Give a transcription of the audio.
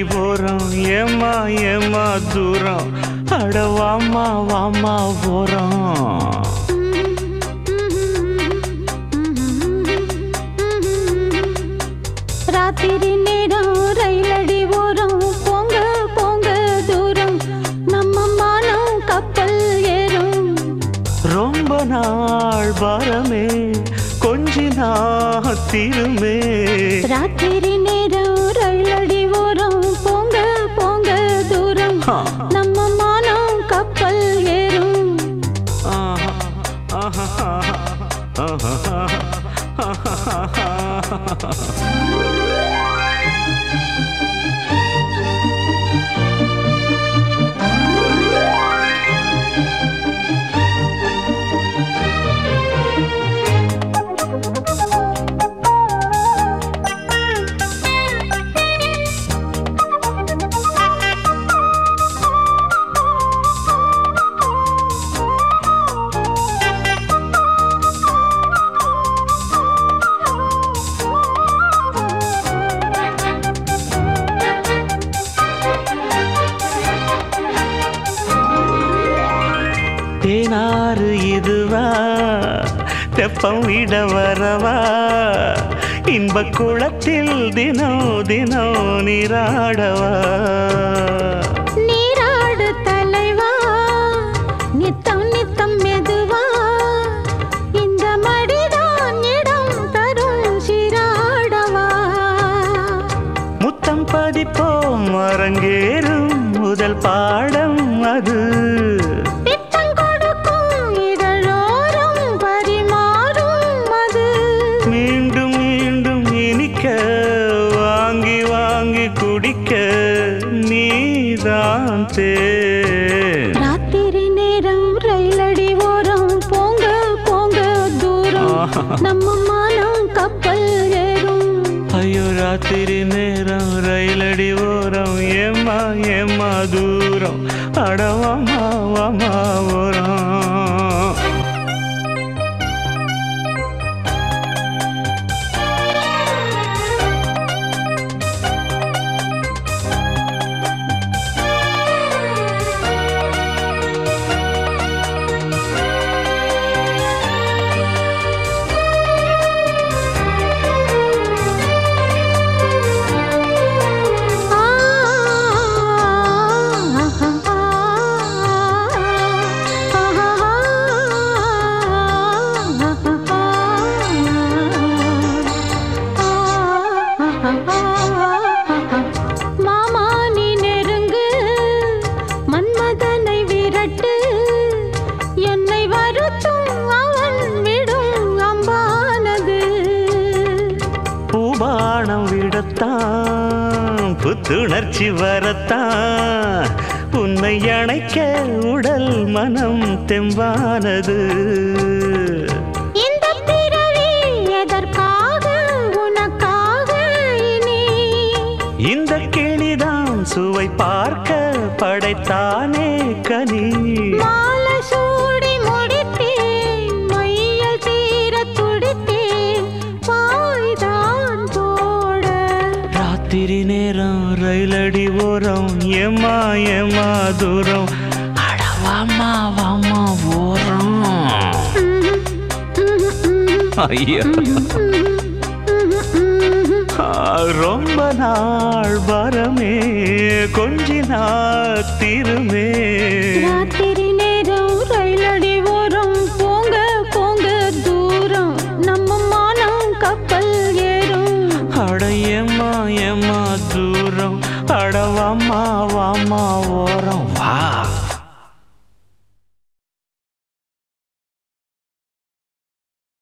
போறோம் ஏமா ஏமா தூரம் அட வாமா வாமா போறோம் ராத்திரி நேரம் ரயிலடி ஓரம் போங்க போங்க தூரம் நம்ம மானம் கப்பல் ஏறும் ரொம்ப நாள் பாரமே கொஞ்சி நாத்திருமே ராத்திரி நேரம் ரயிலடி ஓரம் போங்க போங்க தூரம் நம்ம மானம் கப்பல் ஏறும் தேனாறு இதுவா தெப்பம் விட வரவா இன்ப குளத்தில் தினம் தினம் நீராடவா நீராடு தலைவா நித்தம் நித்தம் மெதுவா இந்த மடிதான் இடம் தரும் சீராடவா முத்தம் பதிப்போம் அரங்கேறும் முதல் பாடம் அது மீண்டும் மீண்டும் இனிக்க வாங்கி வாங்கி குடிக்க நீதான் தேன் ராத்திரி நேரம் ரயிலடி ஓரம் போங்க போங்க தூரம் நம்ம மானம் கப்பல் ஏறும் ஐயோ ராத்திரி நேரம் ரயிலடி ஓரம் ஏமா ஏமா தூரம் அடவாமா வாமா ஓரம் மாமா நீ நெருங்கு மன்மதனை விரட்டு என்னை வருத்தும் அவன் விடும் அம்பானது பூபானம் விடத்தான் புத்துணர்ச்சி வரத்தான் உன்னை அணைக்க உடல் மனம் தெம்பானது இந்த பிறவி எதற்காக உனக்காக இனி இந்த கிளிதான் சுவை பார்க்க படைத்தானே கனி மாலை சூடி முடித்தேன் மையல் தீர துடித்தேன் பாய்தான் போட ராத்திரி நேரம் ரயிலடி ஓரம் ஏமா ஏமா தூரம் அட வாமா வாமா ஓரம் ஐயா ரொம்ப நாள் வரமே கொஞ்சி நாத்திருமே